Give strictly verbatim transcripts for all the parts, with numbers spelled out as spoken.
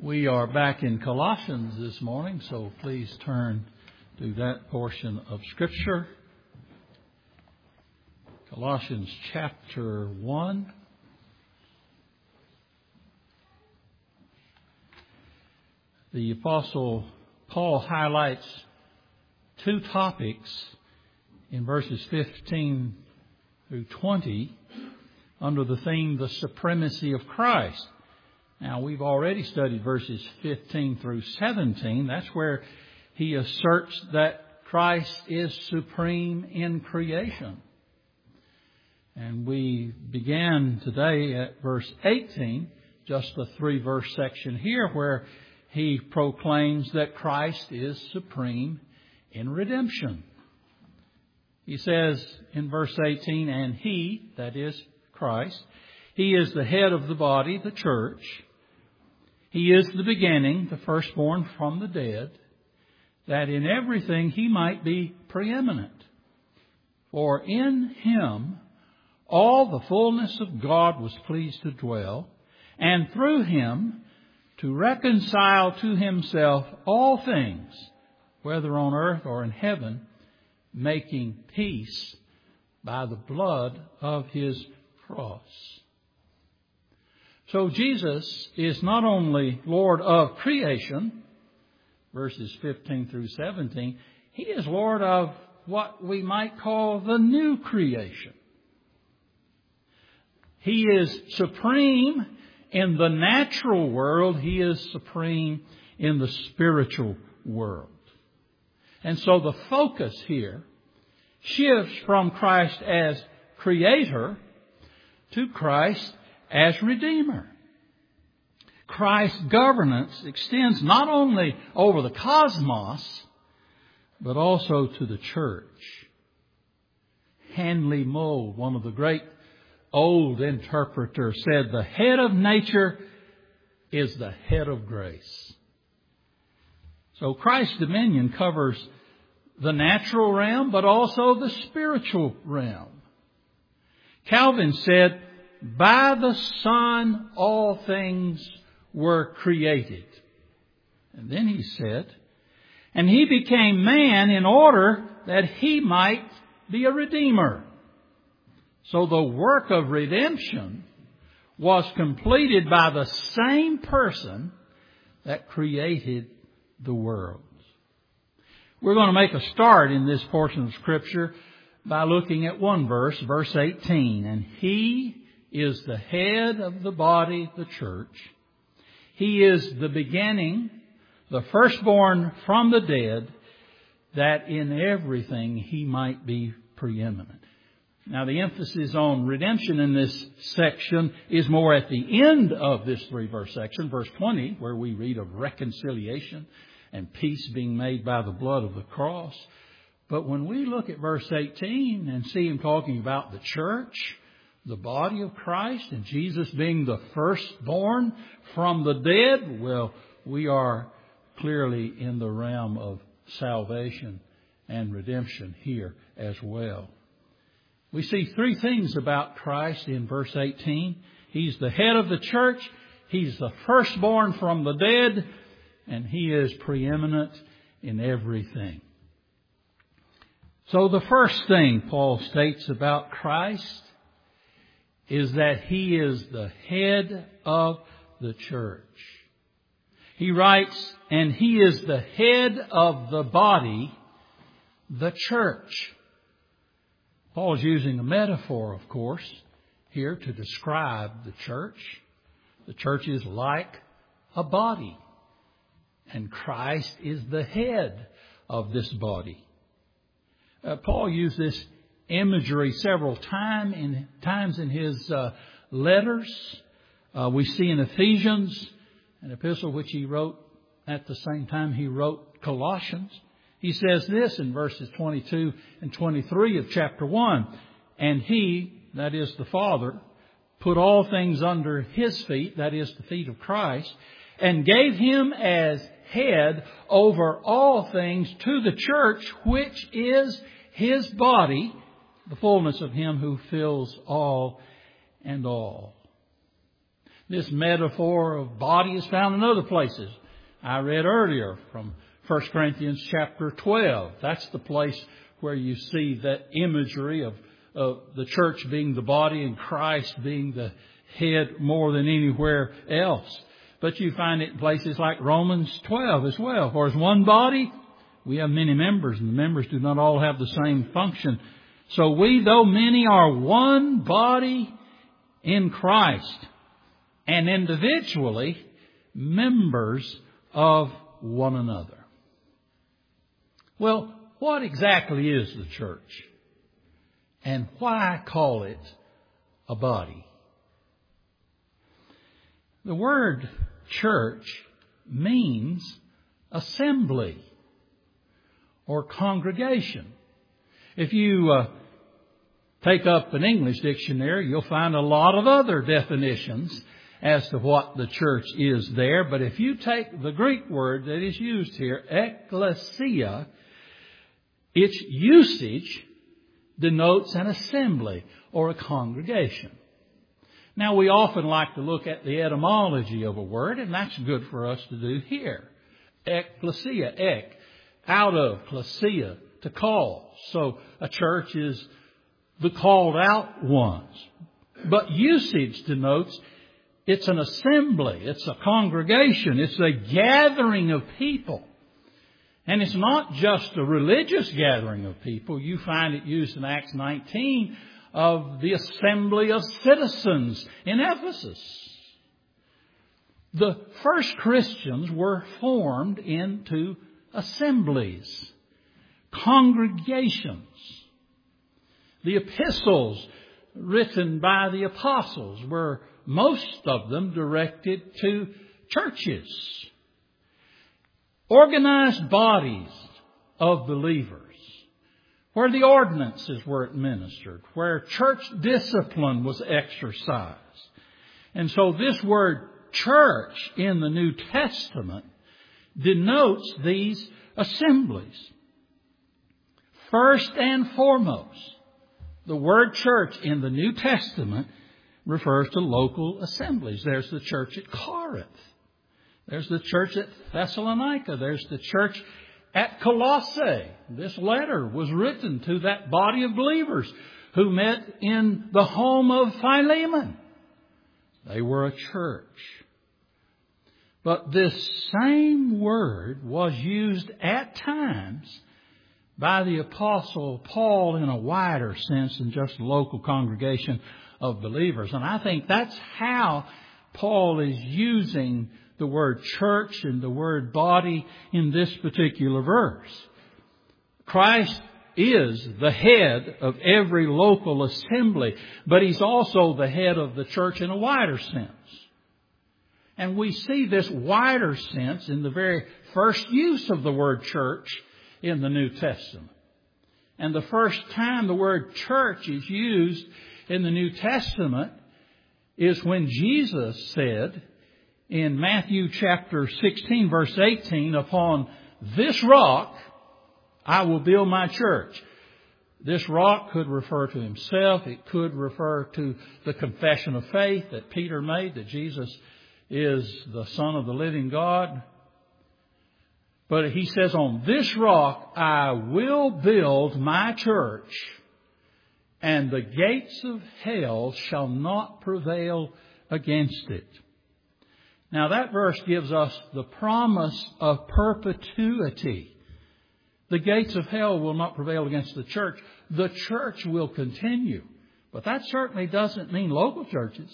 We are back in Colossians this morning, so please turn to that portion of Scripture. Colossians chapter one. The Apostle Paul highlights two topics in verses fifteen through twenty under the theme, the supremacy of Christ. Now, we've already studied verses fifteen through seventeen. That's where he asserts that Christ is supreme in creation. And we began today at verse eighteen, just a three-verse section here, where he proclaims that Christ is supreme in redemption. He says in verse eighteen, and he, that is Christ, he is the head of the body, the church. He is the beginning, the firstborn from the dead, that in everything he might be preeminent. For in him all the fullness of God was pleased to dwell, and through him to reconcile to himself all things, whether on earth or in heaven, making peace by the blood of his cross. So Jesus is not only Lord of creation, verses fifteen through seventeen, he is Lord of what we might call the new creation. He is supreme in the natural world. He is supreme in the spiritual world. And so the focus here shifts from Christ as Creator to Christ as Redeemer. Christ's governance extends not only over the cosmos, but also to the church. Handley Mould, one of the great old interpreters, said, the head of nature is the head of grace. So Christ's dominion covers the natural realm, but also the spiritual realm. Calvin said, by the Son all things were created. And then he said, and he became man in order that he might be a redeemer. So the work of redemption was completed by the same person that created the world. We're going to make a start in this portion of Scripture by looking at one verse, verse eighteen. And he is the head of the body, the church. He is the beginning, the firstborn from the dead, that in everything he might be preeminent. Now, the emphasis on redemption in this section is more at the end of this three-verse section, verse twenty, where we read of reconciliation and peace being made by the blood of the cross. But when we look at verse eighteen and see him talking about the church, the body of Christ, and Jesus being the firstborn from the dead, well, we are clearly in the realm of salvation and redemption here as well. We see three things about Christ in verse eighteen. He's the head of the church. He's the firstborn from the dead. And he is preeminent in everything. So the first thing Paul states about Christ is that he is the head of the church. He writes, and he is the head of the body, the church. Paul's using a metaphor, of course, here to describe the church. The church is like a body, and Christ is the head of this body. Uh, Paul used this imagery several time in, times in his uh, letters. Uh, we see in Ephesians, an epistle which he wrote at the same time he wrote Colossians. He says this in verses twenty-two and twenty-three of chapter one. And he, that is the Father, put all things under his feet, that is the feet of Christ, and gave him as head over all things to the church, which is his body, the fullness of him who fills all and all. This metaphor of body is found in other places. I read earlier from First Corinthians chapter twelve. That's the place where you see that imagery of, of the church being the body and Christ being the head more than anywhere else. But you find it in places like Romans twelve as well. For as one body, we have many members, and the members do not all have the same function. So we, though many, are one body in Christ, and individually members of one another. Well, what exactly is the church? And why call it a body? The word church means assembly or congregation. If you uh, take up an English dictionary, you'll find a lot of other definitions as to what the church is there. But if you take the Greek word that is used here, ekklesia, its usage denotes an assembly or a congregation. Now, we often like to look at the etymology of a word, and that's good for us to do here. Ekklesia, ek, out of, klesia, to call. So a church is the called out ones. But usage denotes it's an assembly, it's a congregation, it's a gathering of people. And it's not just a religious gathering of people. You find it used in Acts nineteen of the assembly of citizens in Ephesus. The first Christians were formed into assemblies, congregations. The epistles written by the apostles were most of them directed to churches, organized bodies of believers, where the ordinances were administered, where church discipline was exercised. And so this word church in the New Testament denotes these assemblies. First and foremost, the word church in the New Testament refers to local assemblies. There's the church at Corinth. There's the church at Thessalonica. There's the church at Colossae. This letter was written to that body of believers who met in the home of Philemon. They were a church. But this same word was used at times by the Apostle Paul in a wider sense than just a local congregation of believers. And I think that's how Paul is using the word church and the word body in this particular verse. Christ is the head of every local assembly, but He's also the head of the church in a wider sense. And we see this wider sense in the very first use of the word church in the New Testament. And the first time the word church is used in the New Testament is when Jesus said in Matthew chapter sixteen, verse eighteen, upon this rock I will build my church. This rock could refer to Himself. It could refer to the confession of faith that Peter made, that Jesus is the Son of the living God. But He says, on this rock I will build my church, and the gates of hell shall not prevail against it. Now that verse gives us the promise of perpetuity. The gates of hell will not prevail against the church. The church will continue. But that certainly doesn't mean local churches,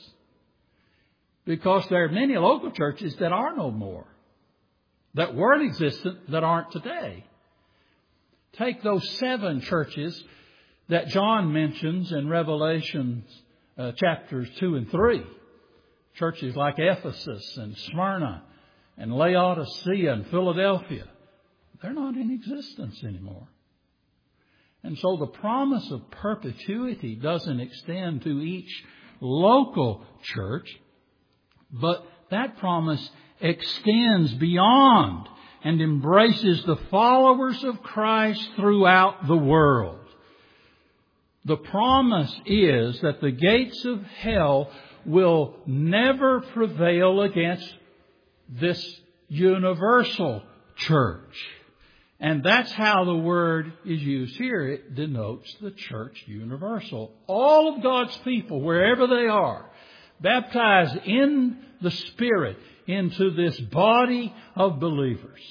because there are many local churches that are no more, that were existent, that aren't today. Take those seven churches that John mentions in Revelation uh, chapters two and three. Churches like Ephesus and Smyrna and Laodicea and Philadelphia. They're not in existence anymore. And so the promise of perpetuity doesn't extend to each local church, but that promise extends beyond and embraces the followers of Christ throughout the world. The promise is that the gates of hell will never prevail against this universal church. And that's how the word is used here. It denotes the church universal. All of God's people, wherever they are, baptized in the Spirit into this body of believers.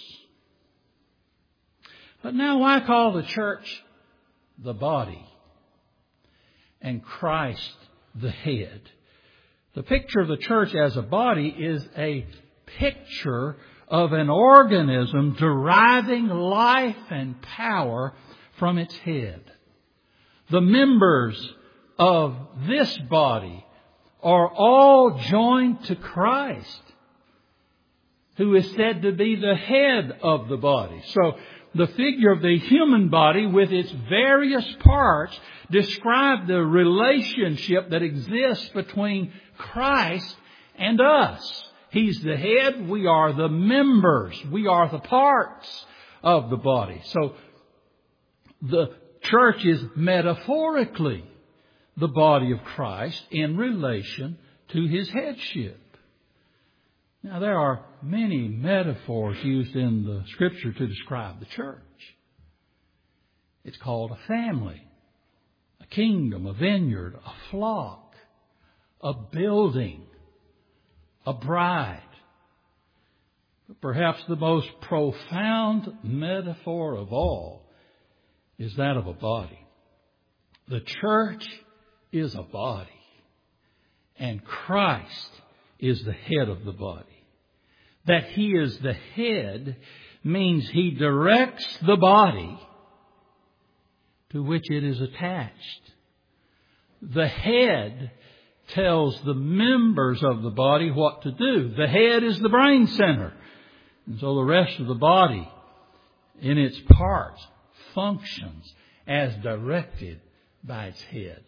But now why call the church the body and Christ the head? The picture of the church as a body is a picture of an organism deriving life and power from its head. The members of this body are all joined to Christ, who is said to be the head of the body. So the figure of the human body with its various parts describe the relationship that exists between Christ and us. He's the head. We are the members. We are the parts of the body. So the church is metaphorically the body of Christ in relation to His headship. Now, there are many metaphors used in the Scripture to describe the church. It's called a family, a kingdom, a vineyard, a flock, a building, a bride. But perhaps the most profound metaphor of all is that of a body. The church is a body, and Christ is the head of the body. That He is the head means He directs the body to which it is attached. The head tells the members of the body what to do. The head is the brain center. And so the rest of the body, in its parts, functions as directed by its head.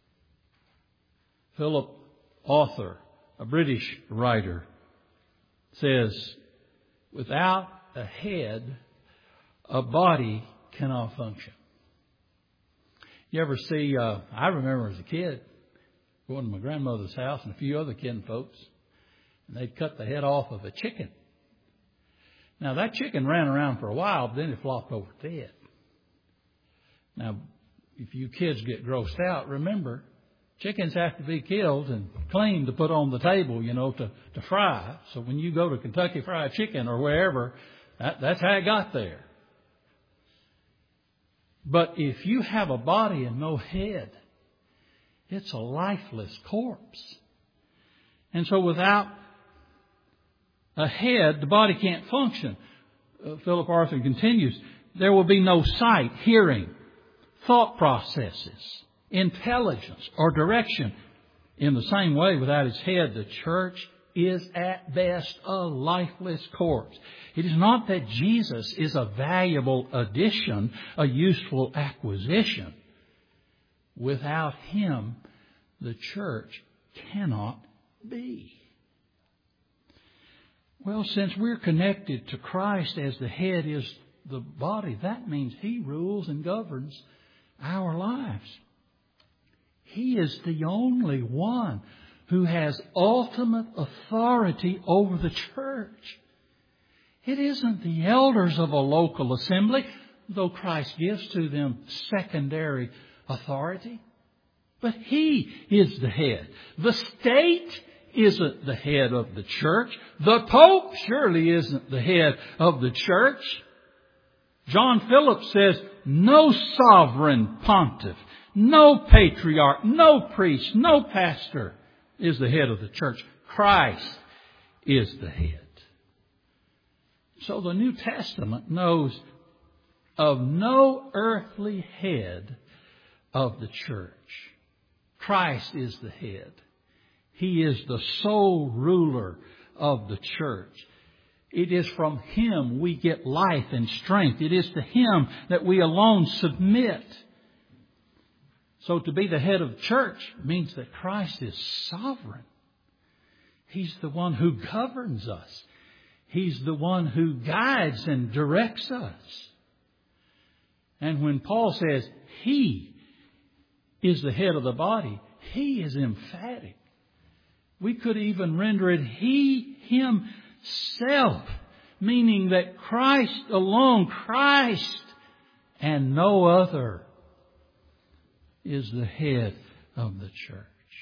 Philip Arthur, a British writer, says, without a head, a body cannot function. You ever see, uh, I remember as a kid, going to my grandmother's house and a few other kin folks, and they'd cut the head off of a chicken. Now, that chicken ran around for a while, but then it flopped over dead. Now, if you kids get grossed out, remember, chickens have to be killed and cleaned to put on the table, you know, to, to fry. So when you go to Kentucky Fried Chicken or wherever, that, that's how it got there. But if you have a body and no head, it's a lifeless corpse. And so without a head, the body can't function. Uh, Philip Arthur continues, there will be no sight, hearing, thought processes, intelligence, or direction. In the same way, without its head, the church is at best a lifeless corpse. It is not that Jesus is a valuable addition, a useful acquisition. Without Him, the church cannot be. Well, since we're connected to Christ as the head is the body, that means He rules and governs our lives. He is the only one who has ultimate authority over the church. It isn't the elders of a local assembly, though Christ gives to them secondary authority. But He is the head. The state isn't the head of the church. The Pope surely isn't the head of the church. John Phillips says, no sovereign pontiff, no patriarch, no priest, no pastor is the head of the church. Christ is the head. So the New Testament knows of no earthly head of the church. Christ is the head. He is the sole ruler of the church. It is from Him we get life and strength. It is to Him that we alone submit. So to be the head of the church means that Christ is sovereign. He's the one who governs us. He's the one who guides and directs us. And when Paul says He is the head of the body, he is emphatic. We could even render it He Himself, meaning that Christ alone, Christ and no other, is the head of the church.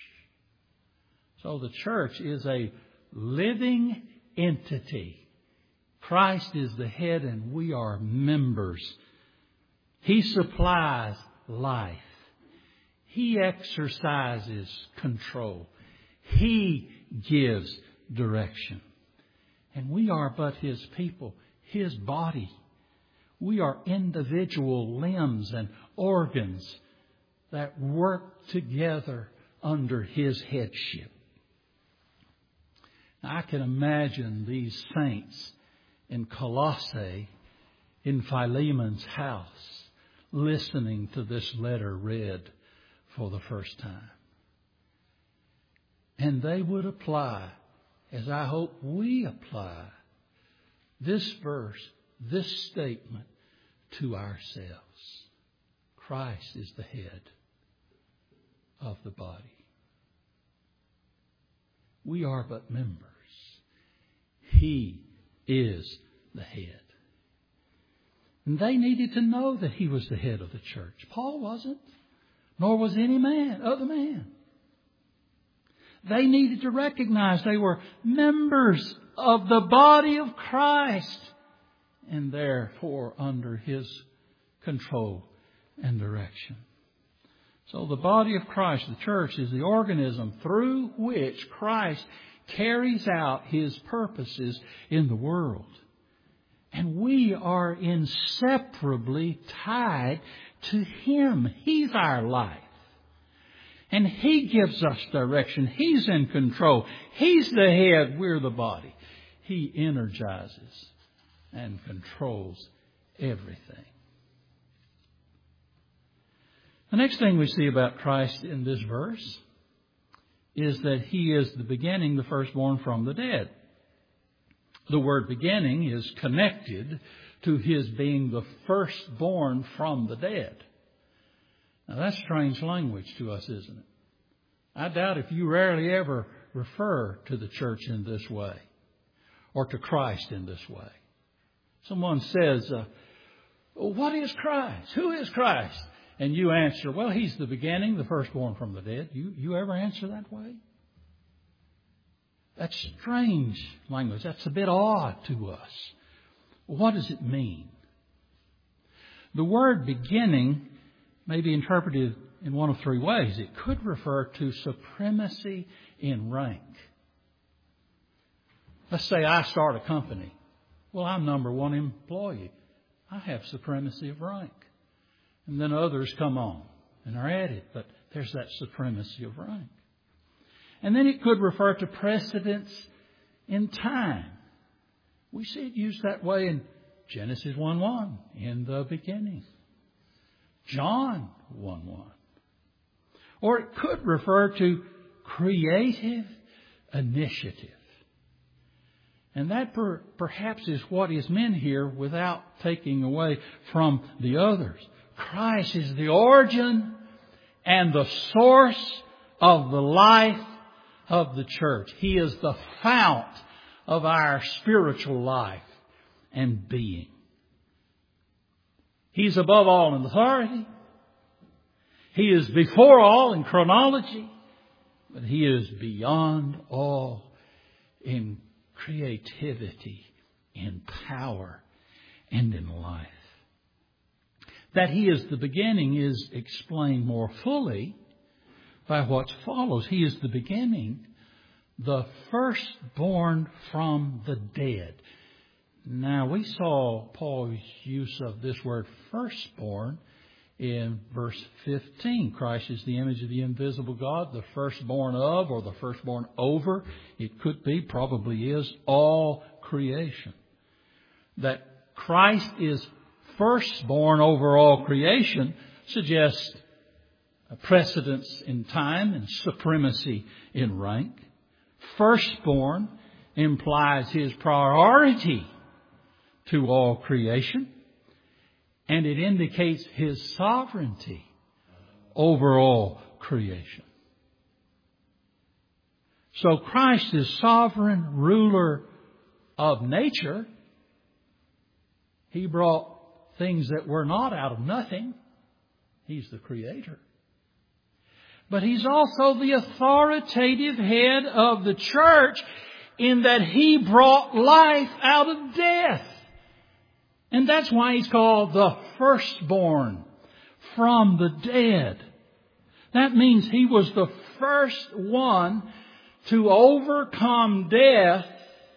So the church is a living entity. Christ is the head and we are members. He supplies life. He exercises control. He gives direction. And we are but His people, His body. We are individual limbs and organs that work together under His headship. Now, I can imagine these saints in Colossae, in Philemon's house, listening to this letter read for the first time. And they would apply, as I hope we apply, this verse, this statement to ourselves. Christ is the head of the body. We are but members. He is the head. And they needed to know that He was the head of the church. Paul wasn't, nor was any man, other man. They needed to recognize they were members of the body of Christ and therefore under His control and direction. So the body of Christ, the church, is the organism through which Christ carries out His purposes in the world. And we are inseparably tied to Him. He's our life. And He gives us direction. He's in control. He's the head. We're the body. He energizes and controls everything. The next thing we see about Christ in this verse is that He is the beginning, the firstborn from the dead. The word beginning is connected to His being the firstborn from the dead. Now that's strange language to us, isn't it? I doubt if you rarely ever refer to the church in this way or to Christ in this way. Someone says, uh, what is Christ? Who is Christ? And you answer, well, He's the beginning, the firstborn from the dead. You, you ever answer that way? That's strange language. That's a bit odd to us. What does it mean? The word beginning may be interpreted in one of three ways. It could refer to supremacy in rank. Let's say I start a company. Well, I'm number one employee. I have supremacy of rank. And then others come on and are added, but there's that supremacy of rank. And then it could refer to precedence in time. We see it used that way in Genesis one one, in the beginning. John one one. Or it could refer to creative initiative. And that per, perhaps is what is meant here without taking away from the others. Christ is the origin and the source of the life of the church. He is the fount of our spiritual life and being. He's above all in authority. He is before all in chronology. But He is beyond all in creativity, in power, and in life. That He is the beginning is explained more fully by what follows. He is the beginning, the firstborn from the dead. Now, we saw Paul's use of this word firstborn in verse fifteen. Christ is the image of the invisible God, the firstborn of, or the firstborn over. It could be, probably is, all creation. That Christ is firstborn over all creation suggests a precedence in time and supremacy in rank. Firstborn implies His priority to all creation, and it indicates His sovereignty over all creation. So Christ is sovereign ruler of nature. He brought things that were not out of nothing. He's the Creator. But He's also the authoritative head of the church in that He brought life out of death. And that's why He's called the firstborn from the dead. That means He was the first one to overcome death,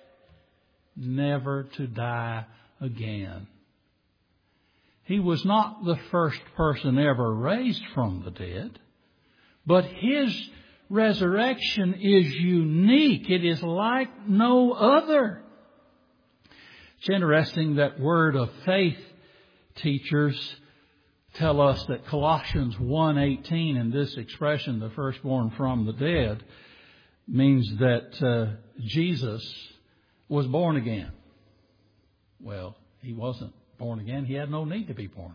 never to die again. He was not the first person ever raised from the dead, but His resurrection is unique. It is like no other. It's interesting that Word of Faith teachers tell us that Colossians one eighteen, in this expression, the firstborn from the dead, means that uh, Jesus was born again. Well, He wasn't born again. He had no need to be born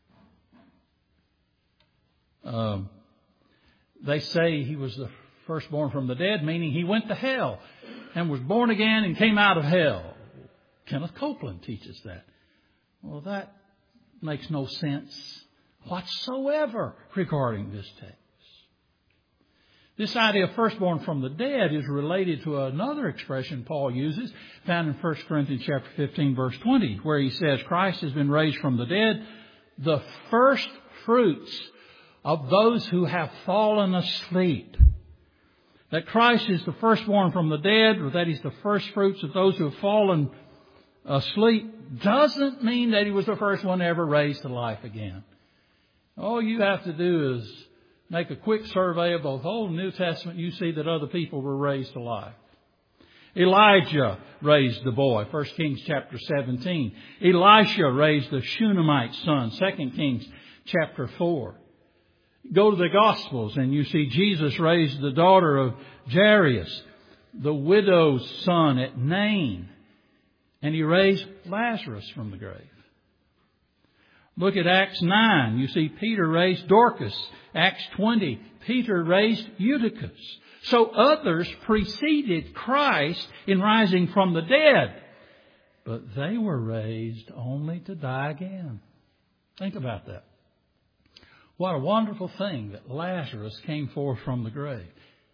again. Um, they say He was the firstborn from the dead, meaning He went to hell and was born again and came out of hell. Kenneth Copeland teaches that. Well, that makes no sense whatsoever regarding this text. This idea of firstborn from the dead is related to another expression Paul uses, found in First Corinthians chapter fifteen, verse twenty, where he says, Christ has been raised from the dead, the first fruits of those who have fallen asleep. That Christ is the firstborn from the dead, or that He's the first fruits of those who have fallen asleep, doesn't mean that He was the first one ever raised to life again. All you have to do is make a quick survey of both Old and New Testament. You see that other people were raised to life. Elijah raised the boy, First Kings chapter seventeen. Elisha raised the Shunammite son, Second Kings chapter four. Go to the Gospels and you see Jesus raised the daughter of Jairus, the widow's son at Nain. And He raised Lazarus from the grave. Look at Acts nine. You see Peter raised Dorcas. Acts twenty, Peter raised Eutychus. So others preceded Christ in rising from the dead. But they were raised only to die again. Think about that. What a wonderful thing that Lazarus came forth from the grave.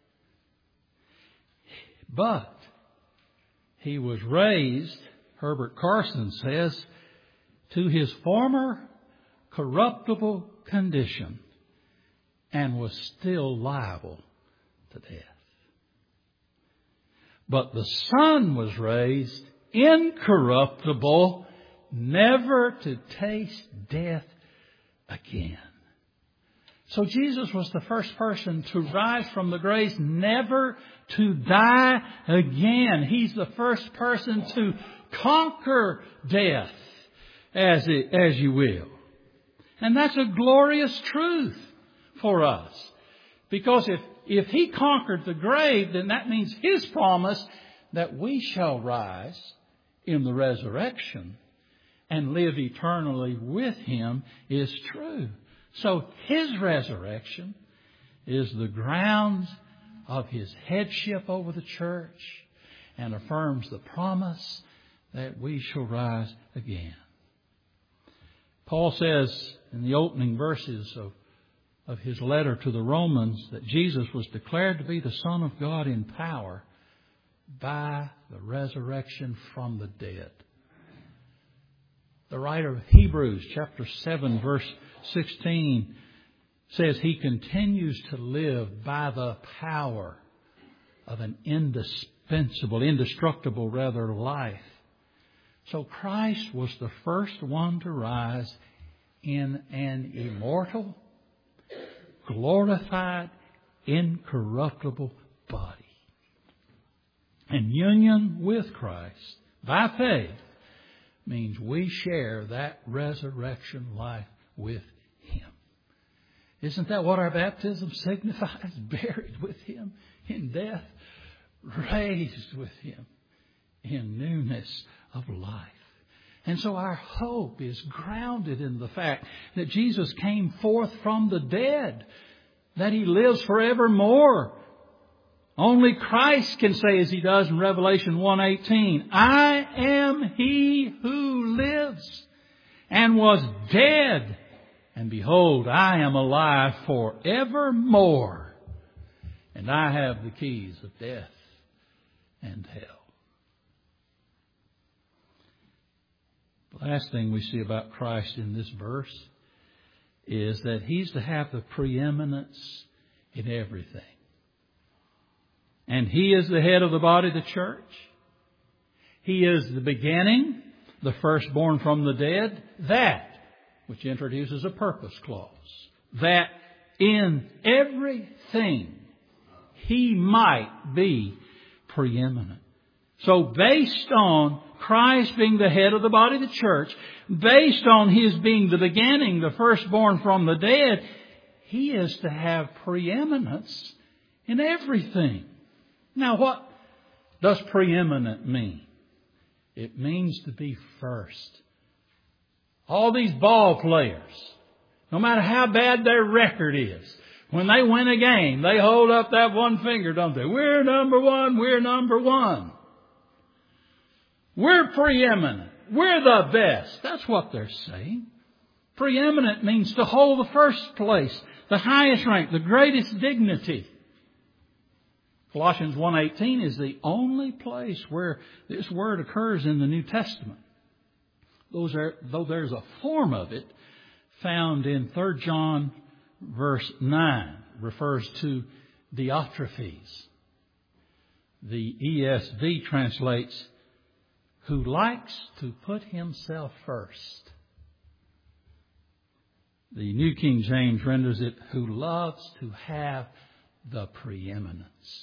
But he was raised, Herbert Carson says, to his former corruptible condition and was still liable to death. But the Son was raised incorruptible, never to taste death again. So Jesus was the first person to rise from the grave, never to die again. He's the first person to conquer death, as it, as you will. And that's a glorious truth for us. Because if, if He conquered the grave, then that means His promise that we shall rise in the resurrection and live eternally with Him is true. So His resurrection is the grounds of His headship over the church and affirms the promise that we shall rise again. Paul says in the opening verses of, of his letter to the Romans that Jesus was declared to be the Son of God in power by the resurrection from the dead. The writer of Hebrews chapter seven verse sixteen says He continues to live by the power of an indispensable, indestructible rather, life. So Christ was the first one to rise in an immortal, glorified, incorruptible body. And union with Christ by faith means we share that resurrection life with Him. Isn't that what our baptism signifies? Buried with Him in death, raised with Him in newness of life. And so our hope is grounded in the fact that Jesus came forth from the dead, that He lives forevermore. Only Christ can say, as He does in Revelation one eighteen, I am He who lives and was dead. And behold, I am alive forevermore. And I have the keys of death and hell. The last thing we see about Christ in this verse is that He's to have the preeminence in everything. And He is the head of the body of the church. He is the beginning, the firstborn from the dead. That, which introduces a purpose clause, that in everything He might be preeminent. So based on Christ being the head of the body of the church, based on His being the beginning, the firstborn from the dead, He is to have preeminence in everything. Now, what does preeminent mean? It means to be first. All these ball players, no matter how bad their record is, when they win a game, they hold up that one finger, don't they? We're number one, we're number one. We're preeminent. We're the best. That's what they're saying. Preeminent means to hold the first place, the highest rank, the greatest dignity. Colossians one eighteen is the only place where this word occurs in the New Testament. Those are, though there's a form of it found in Third John verse nine, refers to Diotrephes. The E S V translates, who likes to put himself first. The New King James renders it, who loves to have the preeminence.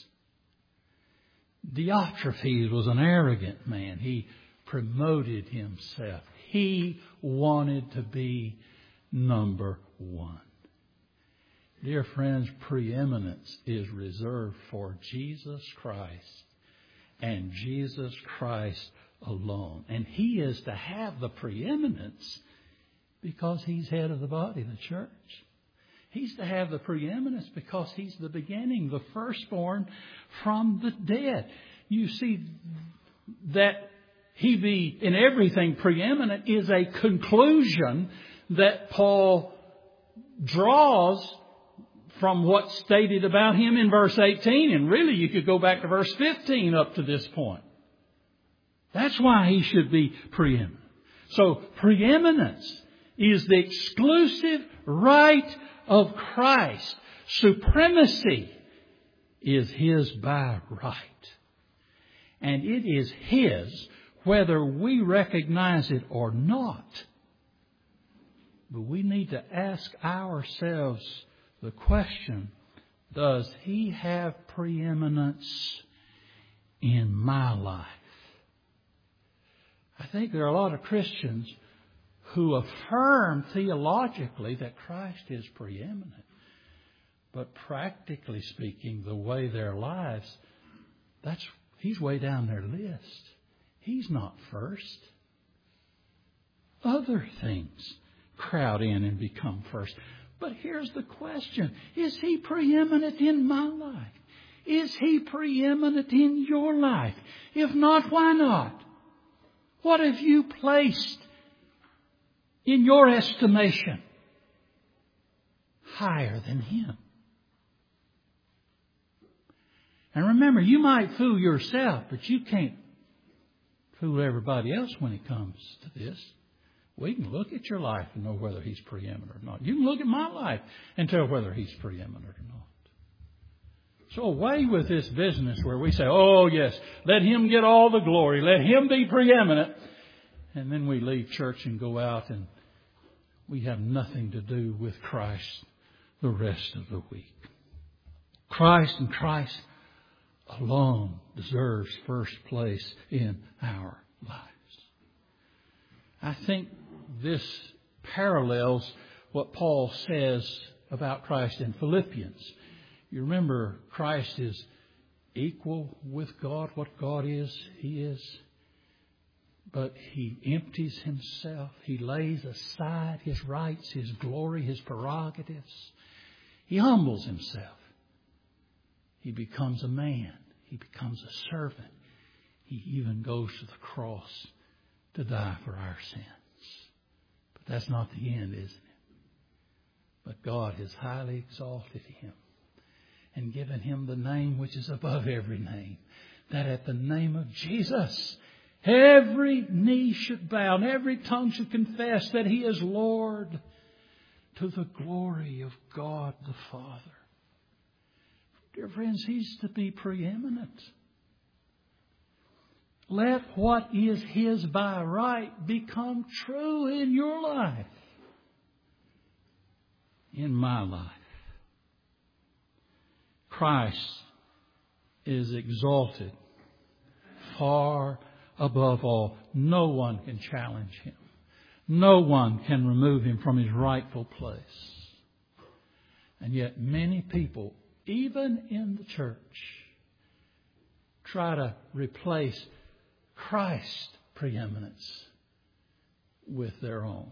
Diotrephes was an arrogant man. He promoted himself. He wanted to be number one. Dear friends, preeminence is reserved for Jesus Christ and Jesus Christ alone. And He is to have the preeminence because He's head of the body of the church. He's to have the preeminence because He's the beginning, the firstborn from the dead. You see, that He be in everything preeminent is a conclusion that Paul draws from what's stated about Him in verse eighteen. And really, you could go back to verse fifteen up to this point. That's why He should be preeminent. So, preeminence is the exclusive right of Christ. Supremacy is His by right. And it is His whether we recognize it or not. But we need to ask ourselves the question, does He have preeminence in my life? I think there are a lot of Christians who affirm theologically that Christ is preeminent. But practically speaking, the way their lives, that's He's way down their list. He's not first. Other things crowd in and become first. But here's the question. Is He preeminent in my life? Is He preeminent in your life? If not, why not? What have you placed in your estimation higher than Him? And remember, you might fool yourself, but you can't fool everybody else when it comes to this. We can look at your life and know whether He's preeminent or not. You can look at my life and tell whether He's preeminent or not. So away with this business where we say, oh yes, let Him get all the glory. Let Him be preeminent. And then we leave church and go out and we have nothing to do with Christ the rest of the week. Christ and Christ alone deserves first place in our lives. I think this parallels what Paul says about Christ in Philippians. You remember, Christ is equal with God. What God is, He is. But He empties Himself. He lays aside His rights, His glory, His prerogatives. He humbles Himself. He becomes a man. He becomes a servant. He even goes to the cross to die for our sins. But that's not the end, isn't it? But God has highly exalted Him and given Him the name which is above every name, that at the name of Jesus every knee should bow and every tongue should confess that He is Lord, to the glory of God the Father. Dear friends, He's to be preeminent. Let what is His by right become true in your life, in my life. Christ is exalted far above all. No one can challenge Him. No one can remove Him from His rightful place. And yet many people, even in the church, try to replace Christ's preeminence with their own.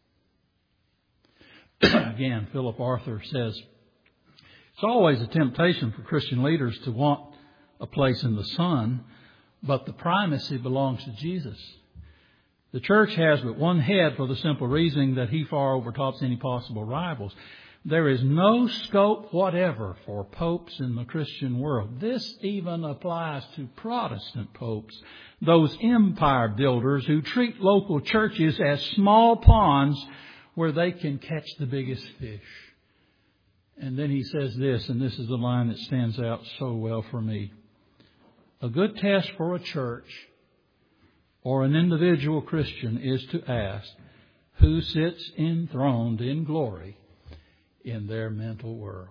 Again, Philip Arthur says, it's always a temptation for Christian leaders to want a place in the sun, but the primacy belongs to Jesus. The church has but one head for the simple reasoning that He far overtops any possible rivals. There is no scope whatever for popes in the Christian world. This even applies to Protestant popes, those empire builders who treat local churches as small ponds where they can catch the biggest fish. And then he says this, and this is the line that stands out so well for me. A good test for a church or an individual Christian is to ask, who sits enthroned in glory in their mental world?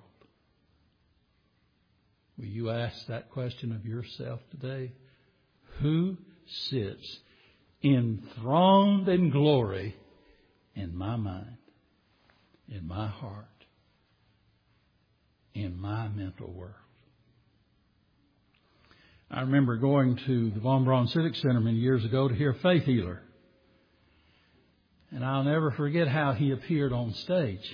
Will you ask that question of yourself today? Who sits enthroned in glory in my mind, in my heart, in my mental world? I remember going to the Von Braun Civic Center many years ago to hear Faith Healer. And I'll never forget how he appeared on stage.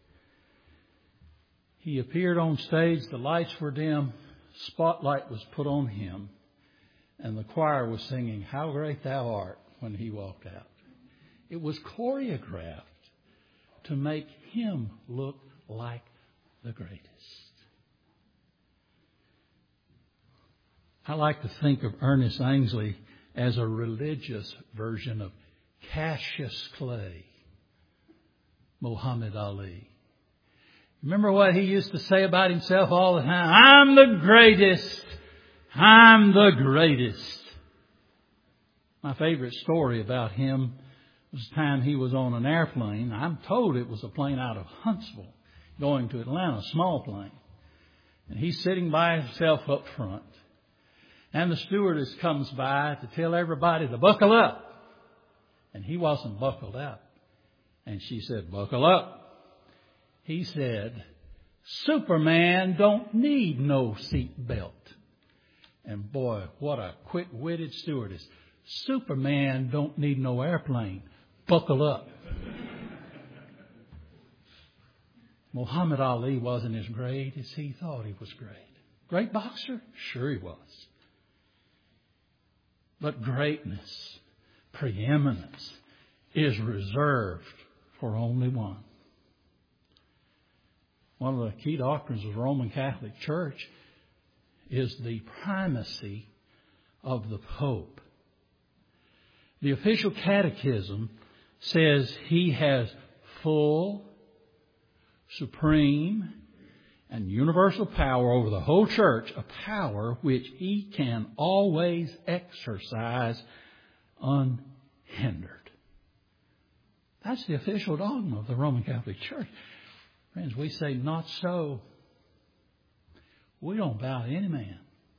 He appeared on stage, the lights were dim, spotlight was put on him, and the choir was singing, "How Great Thou Art," when he walked out. It was choreographed to make him look like the greatest. I like to think of Ernest Angley as a religious version of Cassius Clay, Muhammad Ali. Remember what he used to say about himself all the time? I'm the greatest. I'm the greatest. My favorite story about him was the time he was on an airplane. I'm told it was a plane out of Huntsville going to Atlanta, a small plane. And he's sitting by himself up front. And the stewardess comes by to tell everybody to buckle up. And he wasn't buckled up. And she said, "Buckle up." He said, "Superman don't need no seat belt." And boy, what a quick-witted stewardess. Superman don't need no airplane. Buckle up. Muhammad Ali wasn't as great as he thought he was great. Great boxer? Sure he was. But greatness, preeminence, is reserved for only one. One of the key doctrines of the Roman Catholic Church is the primacy of the Pope. The official catechism says he has full, supreme, and universal power over the whole church, a power which he can always exercise unhindered. That's the official dogma of the Roman Catholic Church. Friends, we say not so. We don't bow to any man.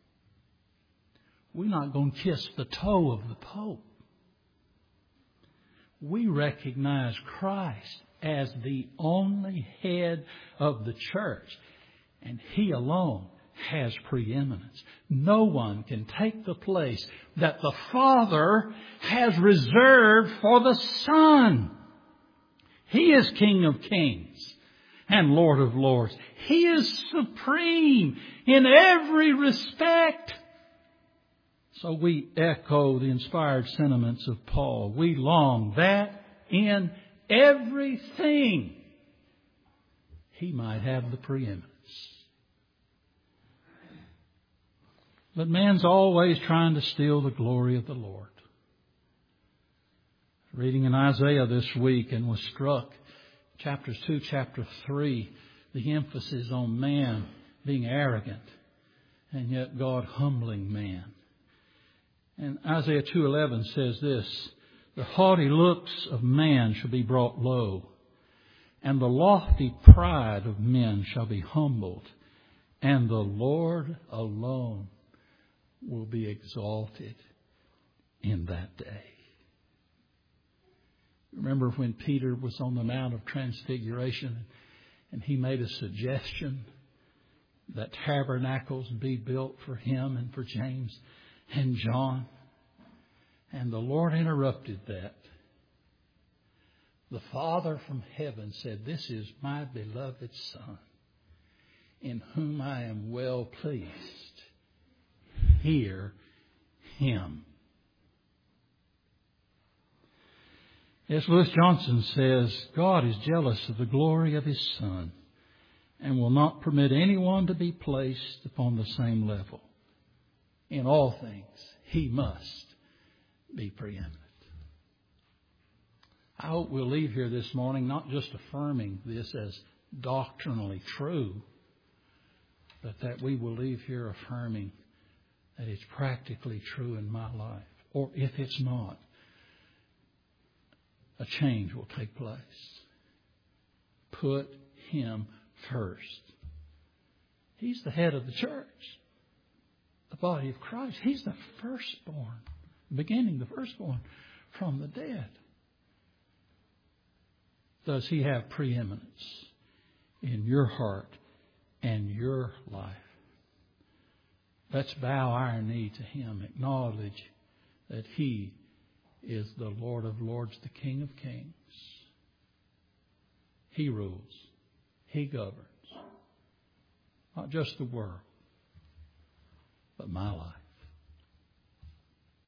We're not going to kiss the toe of the Pope. We recognize Christ as the only head of the church. And He alone has preeminence. No one can take the place that the Father has reserved for the Son. He is King of Kings and Lord of Lords. He is supreme in every respect. So we echo the inspired sentiments of Paul. We long that in everything He might have the preeminence. But man's always trying to steal the glory of the Lord. Reading in Isaiah this week and was struck, chapters two, chapter three, the emphasis on man being arrogant and yet God humbling man. And Isaiah two eleven says this, the haughty looks of man shall be brought low, and the lofty pride of men shall be humbled, and the Lord alone will be exalted in that day. Remember when Peter was on the Mount of Transfiguration and he made a suggestion that tabernacles be built for him and for James and John? And the Lord interrupted that. The Father from heaven said, this is my beloved Son, in whom I am well pleased. Hear Him. As Lewis Johnson says, God is jealous of the glory of His Son and will not permit anyone to be placed upon the same level. In all things, He must be preeminent. I hope we'll leave here this morning not just affirming this as doctrinally true, but that we will leave here affirming that it's practically true in my life. Or if it's not, a change will take place. Put Him first. He's the head of the church, the body of Christ. He's the firstborn, beginning the firstborn from the dead. Does He have preeminence in your heart and your life? Let's bow our knee to Him, acknowledge that He is the Lord of Lords, the King of Kings. He rules. He governs. Not just the world, but my life.